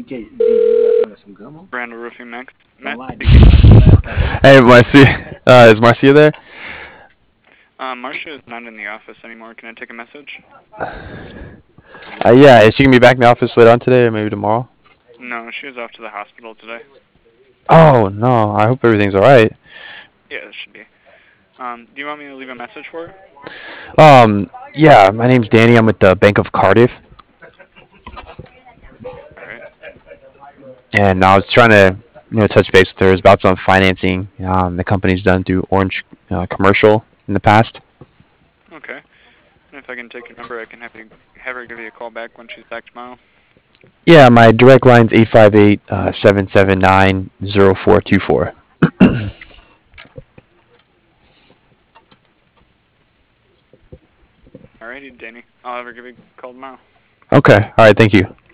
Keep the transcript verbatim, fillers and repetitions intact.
get the uh, some gum on? Randall Roofing Max. Don't Matt lie, dude. speaking. Hey, Marcia. Uh, is Marcia there? Uh, Marcia is not in the office anymore. Can I take a message? Uh, yeah, is she gonna be back in the office later on today or maybe tomorrow? No, she was off to the hospital today. Oh no, I hope everything's all right. Yeah, it should be. Um, do you want me to leave a message for her? Um, yeah, my name's Danny. I'm with the Bank of Cardiff, All right. and I was trying to, you know, touch base with her. It's about some financing um, the company's done through Orange uh, Commercial in the past. Okay. And if I can take your number, I can have you have her give you a call back when she's back tomorrow. Yeah, my direct line's eight five eight seven seven nine zero four two four. Alrighty, Danny. I'll have her give you a call tomorrow. Okay, all right, thank you.